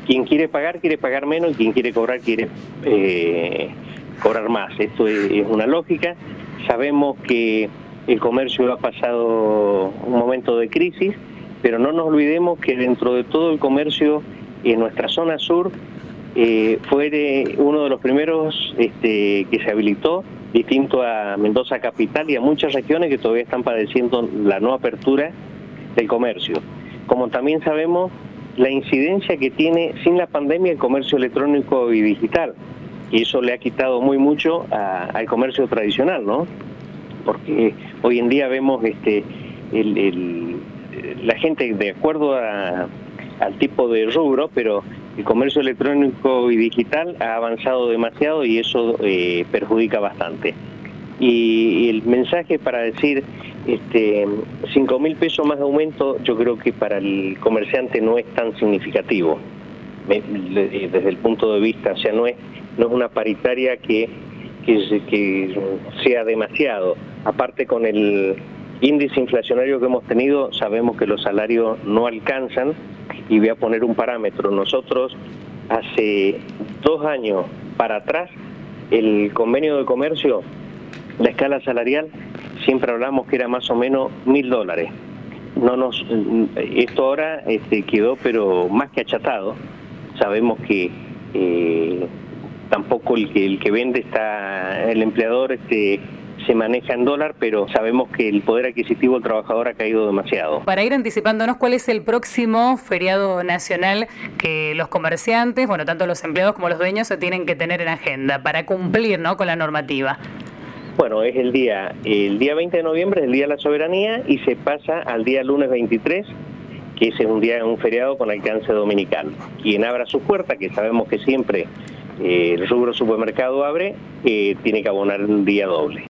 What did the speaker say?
quien quiere pagar menos, y quien quiere cobrar cobrar más. Esto es una lógica. Sabemos que el comercio ha pasado un momento de crisis, pero no nos olvidemos que dentro de todo el comercio en nuestra zona sur fue uno de los primeros que se habilitó, distinto a Mendoza capital y a muchas regiones que todavía están padeciendo la no apertura del comercio. Como también sabemos la incidencia que tiene sin la pandemia el comercio electrónico y digital, y eso le ha quitado mucho al comercio tradicional, ¿no? Porque hoy en día vemos la gente de acuerdo al tipo de rubro, pero el comercio electrónico y digital ha avanzado demasiado y eso perjudica bastante. Y el mensaje para decir 5.000 pesos más de aumento, yo creo que para el comerciante no es tan significativo desde el punto de vista, o sea, no es una paritaria que sea demasiado. Aparte, con el índice inflacionario que hemos tenido, sabemos que los salarios no alcanzan, y voy a poner un parámetro. Nosotros hace 2 años para atrás, el convenio de comercio, la escala salarial, siempre hablamos que era más o menos $1.000. Esto ahora quedó pero más que achatado. Sabemos que tampoco el que vende el empleador se maneja en dólar, pero sabemos que el poder adquisitivo del trabajador ha caído demasiado. Para ir anticipándonos, ¿cuál es el próximo feriado nacional que los comerciantes, bueno, tanto los empleados como los dueños, se tienen que tener en agenda para cumplir, ¿no?, con la normativa? Bueno, es el día 20 de noviembre, es el Día de la Soberanía, y se pasa al día lunes 23, que es un feriado con alcance dominical. Quien abra sus puertas, que sabemos que siempre el rubro supermercado abre, tiene que abonar un día doble.